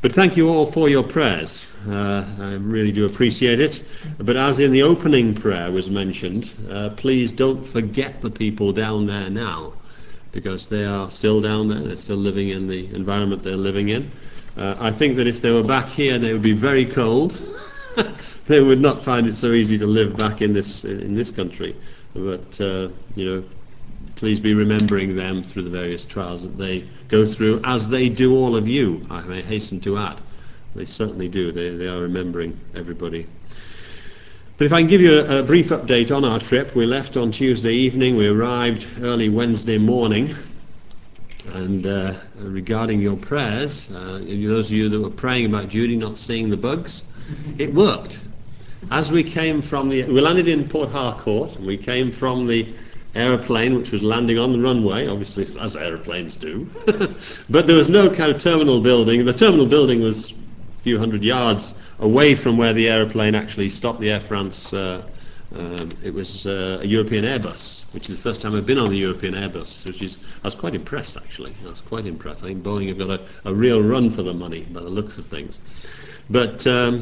But thank you all for your prayers. I really do appreciate it. But as in the opening prayer was mentioned, please don't forget the people down there now, because they are still down there. They're still living in the environment they're living in. I think that if they were back here, they would be very cold. They would not find it so easy to live back in this country. But please be remembering them through the various trials that they go through, as they do all of you, I may hasten to add. They certainly do. They are remembering everybody. But if I can give you a brief update on our trip, we left on Tuesday evening. We arrived early Wednesday morning. And regarding your prayers, those of you that were praying about Judy not seeing the bugs, it worked. As we landed in Port Harcourt, and we came from the aeroplane which was landing on the runway, obviously as aeroplanes do. But there was no kind of terminal building. The terminal building was a few hundred yards away from where the aeroplane actually stopped, the Air France. It was a European Airbus, which is the first time I've been on a European Airbus, I was quite impressed, actually. I was quite impressed. I think Boeing have got a real run for the money by the looks of things. But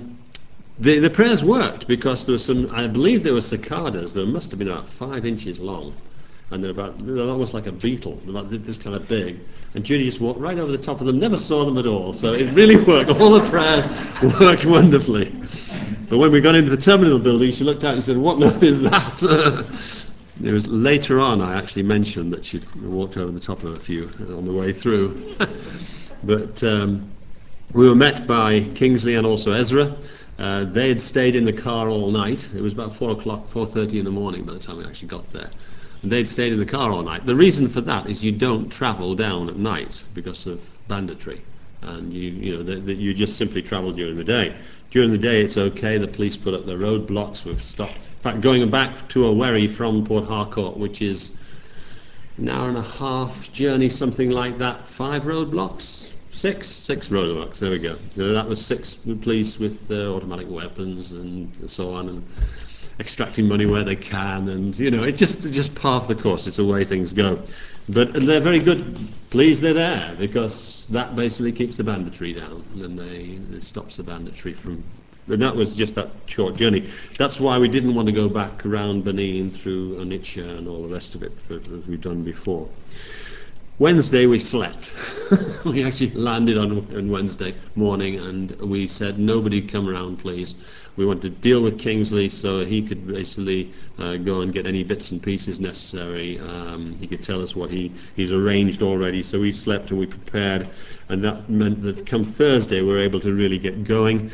the prayers worked, because there was I believe there were cicadas. There must have been about 5 inches long, and they're almost like a beetle. They're about this kind of big. And Judy just walked right over the top of them, never saw them at all. So it really worked. All the prayers worked wonderfully. But when we got into the terminal building, she looked out and said, "What on earth is that?" It was later on I actually mentioned that she'd walked over the top of a few on the way through. But we were met by Kingsley and also Ezra. They had stayed in the car all night. It was about 4:30 in the morning by the time we actually got there. And they'd stayed in the car all night. The reason for that is you don't travel down at night because of banditry. And you just simply travel during the day. During the day it's okay. The police put up their roadblocks. We've stopped. In fact, going back to a wherry from Port Harcourt, which is an hour and a half journey, something like that, 5 roadblocks? Six roadblocks, there we go. So that was 6 police with automatic weapons and so on, and extracting money where they can, and it's just part of the course. It's the way things go. But they're very good. Please, they're there, because that basically keeps the banditry down, and it stops the banditry from. And that was just that short journey. That's why we didn't want to go back around Benin through Onitsha and all the rest of it, as we've done before. Wednesday we slept. We actually landed on Wednesday morning, and we said, nobody come around, please. We want to deal with Kingsley so he could basically go and get any bits and pieces necessary. He could tell us what he's arranged already. So we slept and we prepared, and that meant that come Thursday we were able to really get going.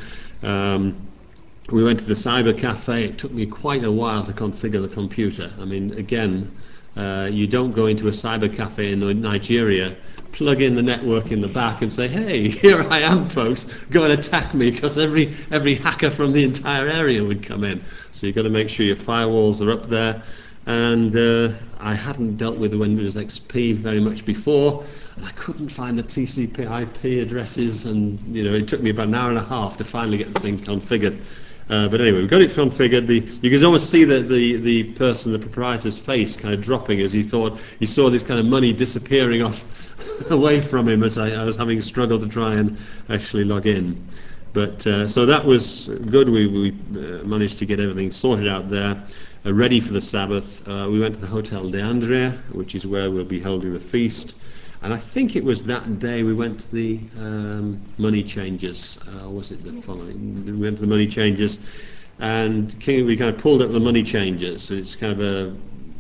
We went to the cyber cafe. It took me quite a while to configure the computer. I mean, again, you don't go into a cyber cafe in Nigeria, plug in the network in the back and say, "Hey, here I am, folks, go and attack me," because every hacker from the entire area would come in. So you've got to make sure your firewalls are up there. And I hadn't dealt with Windows XP very much before, and I couldn't find the TCP/IP addresses, and it took me about an hour and a half to finally get the thing configured. But anyway, we got it configured. You could almost see the proprietor's face kind of dropping as he saw this kind of money disappearing off away from him as I was having struggled to try and actually log in. But so that was good. We managed to get everything sorted out there, ready for the Sabbath. We went to the Hotel de Andrea, which is where we'll be holding the feast. And I think it was that day we went to the money changers. Or was it the following? We went to the money changers, and we kind of pulled up the money changers. So it's kind of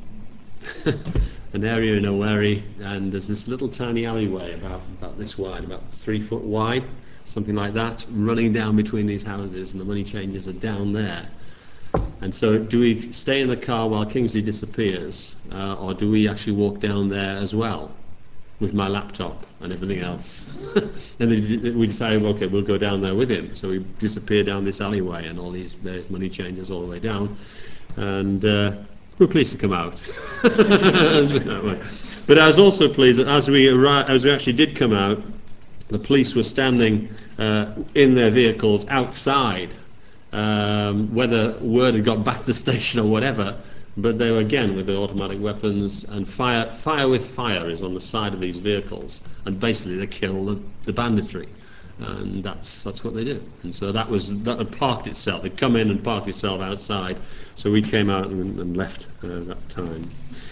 an area in a wherry, and there's this little tiny alleyway about this wide, about 3 foot wide, something like that, running down between these houses, and the money changers are down there. And so do we stay in the car while Kingsley disappears, or do we actually walk down there as well with my laptop and everything else? And then we decided, okay, we'll go down there with him. So we disappear down this alleyway and all these various money changers all the way down, and we're pleased to come out. But I was also pleased that as we actually did come out, the police were standing in their vehicles outside, whether word had got back to the station or whatever, but they were again with their automatic weapons, and fire with fire is on the side of these vehicles, and basically they kill the banditry. and that's what they do. And so that had parked itself. It'd come in and parked itself outside. So we came out and left that time.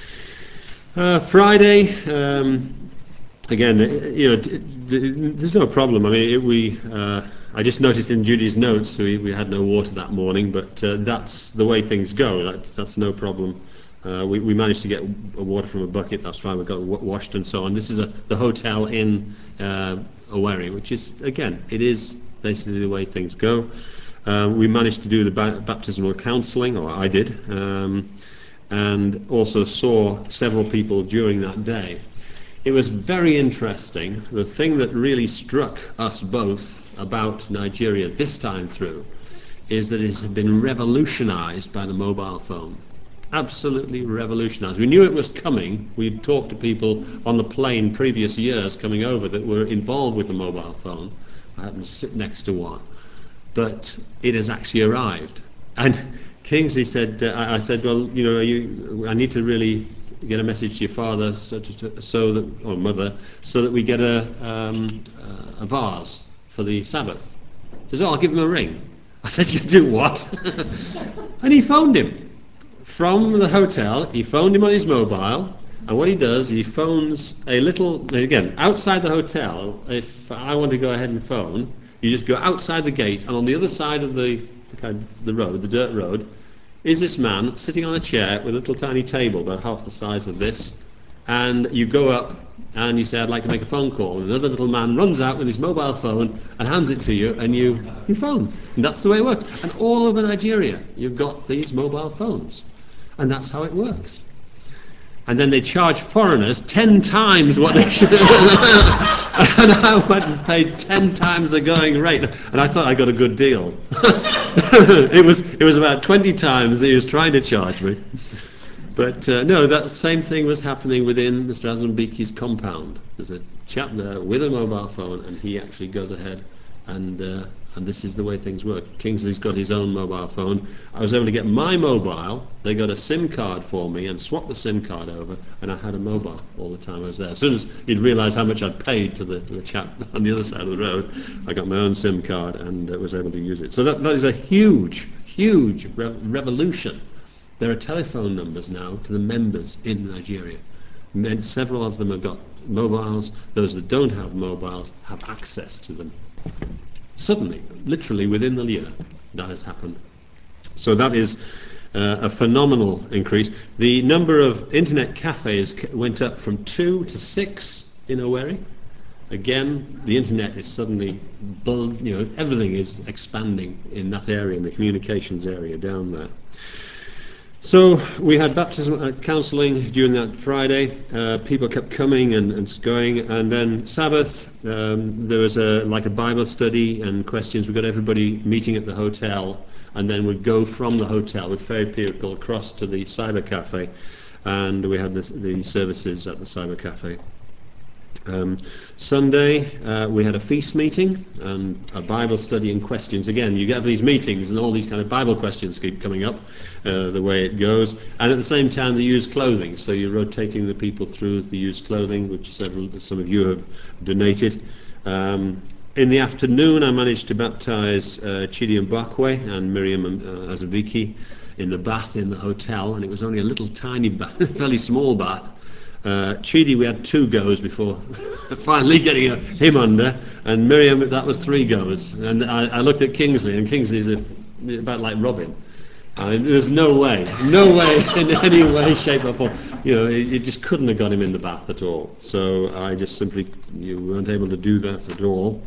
Friday, again, there's no problem. I mean, I just noticed in Judy's notes we had no water that morning, but that's the way things go. That's no problem. We managed to get water from a bucket. That's fine. We got washed and so on. This is the hotel in Owerri, which is, again, it is basically the way things go. We managed to do the baptismal counselling, or I did, and also saw several people during that day. It was very interesting. The thing that really struck us both about Nigeria this time through is that it has been revolutionized by the mobile phone. Absolutely revolutionized. We knew it was coming. We'd talked to people on the plane previous years coming over that were involved with the mobile phone. I happened to sit next to one. But it has actually arrived. And Kingsley said, I said, well, I need to really get a message to your father or mother, so that we get a vase for the Sabbath. He says, I'll give him a ring. I said, you do what? And he phoned him. From the hotel, he phoned him on his mobile, and what he does, he phones a little, again, outside the hotel. If I want to go ahead and phone, you just go outside the gate, and on the other side of the road, the dirt road, is this man sitting on a chair with a little tiny table about half the size of this, and you go up and you say, I'd like to make a phone call, and another little man runs out with his mobile phone and hands it to you, and you phone. And that's the way it works. And all over Nigeria, you've got these mobile phones. And that's how it works. And then they charge foreigners 10 times what they should. And I went and paid 10 times the going rate, and I thought I got a good deal. It was about 20 times he was trying to charge me. But no, that same thing was happening within Mr. Azumbiki's compound. There's a chap there with a mobile phone, and he actually goes ahead, and this is the way things work. Kingsley's got his own mobile phone. I was able to get my mobile. They got a SIM card for me and swapped the SIM card over, and I had a mobile all the time I was there. As soon as he'd realised how much I'd paid to the chap on the other side of the road, I got my own SIM card and was able to use it. So that is a huge, huge revolution. There are telephone numbers now to the members in Nigeria. Several of them have got mobiles. Those that don't have mobiles have access to them. Suddenly, literally within the year, that has happened. So that is a phenomenal increase. The number of internet cafes went up from 2 to 6 in Owerri. Again, the internet is suddenly, everything is expanding in that area, in the communications area down there. So we had baptism counselling during that Friday. People kept coming and going, and then Sabbath there was a Bible study and questions. We got everybody meeting at the hotel, and then we'd go from the hotel, we'd ferry people across to the cyber cafe, and we had the services at the cyber cafe. Sunday we had a feast meeting and a Bible study and questions. Again, you get these meetings and all these kind of Bible questions keep coming up, the way it goes, and at the same time the used clothing. So you're rotating the people through the used clothing, which some of you have donated. In the afternoon I managed to baptise Chidi Mbakwe and Miriam Azubiki in the bath in the hotel, and it was only a little tiny bath, a fairly small bath. Chidi, we had 2 goes before finally getting him under, and Miriam, that was 3 goes. And I looked at Kingsley, and Kingsley's about like Robin. There's no way in any way, shape or form. You just couldn't have got him in the bath at all. So I just simply, you weren't able to do that at all.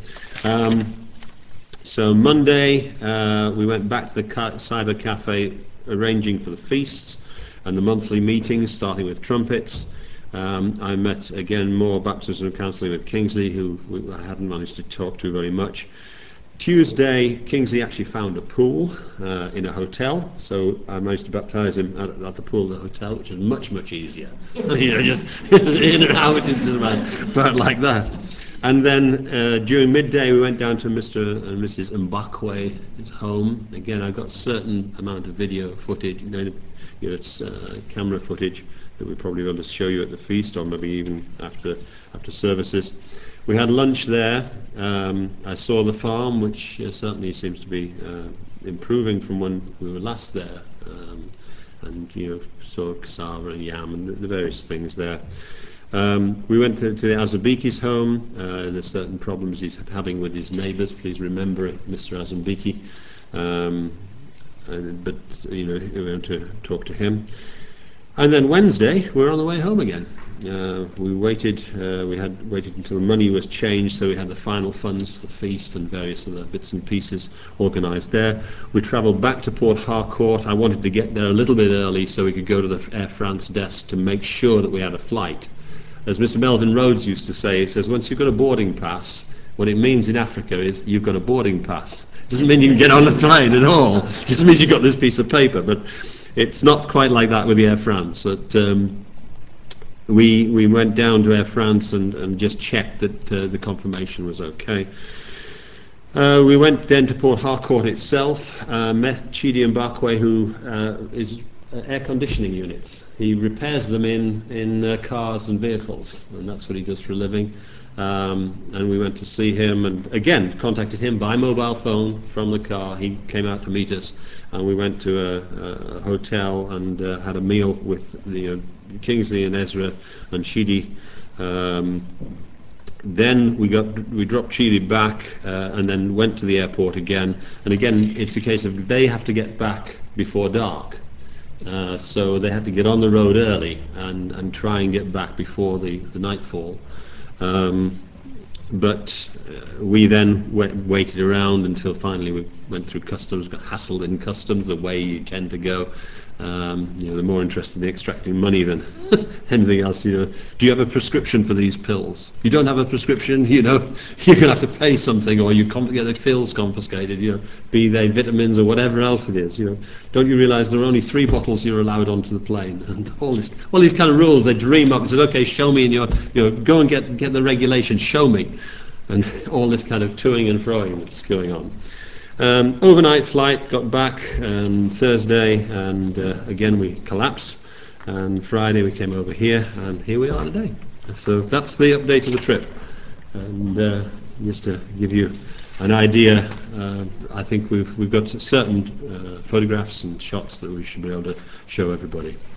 So Monday, we went back to the Cyber Cafe, arranging for the feasts and the monthly meetings, starting with trumpets. I met again more baptism and counselling with Kingsley, who I hadn't managed to talk to very much. Tuesday, Kingsley actually found a pool in a hotel, so I managed to baptise him at the pool of the hotel, which is much, much easier. Just in and out, just about like that. And then during midday, we went down to Mr. and Mrs. Mbakwe's home. Again, I got a certain amount of video footage, it's camera footage that we probably want to show you at the feast, or maybe even after services. We had lunch there. I saw the farm, which certainly seems to be improving from when we were last there. And saw cassava and yam and the various things there. We went to the Azambiki's home. There's certain problems he's having with his neighbours. Please remember it, Mr. Azambiki. But we went to talk to him. And then Wednesday, we were on the way home again. We waited. We had waited until money was changed, so we had the final funds for the feast and various other bits and pieces organised there. We travelled back to Port Harcourt. I wanted to get there a little bit early so we could go to the Air France desk to make sure that we had a flight. As Mr. Melvin Rhodes used to say, he says, once you've got a boarding pass, what it means in Africa is you've got a boarding pass. It doesn't mean you can get on the plane at all. It just means you've got this piece of paper. But it's not quite like that with the Air France. We went down to Air France and just checked that the confirmation was okay. We went then to Port Harcourt itself, met Chidi Mbakwe, who is air conditioning units. He repairs them in cars and vehicles, and that's what he does for a living. And we went to see him, and again contacted him by mobile phone from the car. He came out to meet us, and we went to a hotel and had a meal with Kingsley and Ezra and Chidi. Then we dropped Chidi back and then went to the airport again. And again, it's a case of they have to get back before dark. So they had to get on the road early and try and get back before the nightfall. But we then waited around until finally we went through customs, got hassled in customs, the way you tend to go. They're more interested in extracting money than anything else. Do you have a prescription for these pills? If you don't have a prescription, you're going to have to pay something, or you get the pills confiscated. Be they vitamins or whatever else it is. Don't you realise there are only 3 bottles you're allowed onto the plane, and all these kind of rules they dream up and said, okay, show me, and go and get the regulations, show me, and all this kind of toing and froing that's going on. Overnight flight, got back Thursday, and again we collapsed. And Friday we came over here, and here we are today. So that's the update of the trip. And just to give you an idea, I think we've got certain photographs and shots that we should be able to show everybody.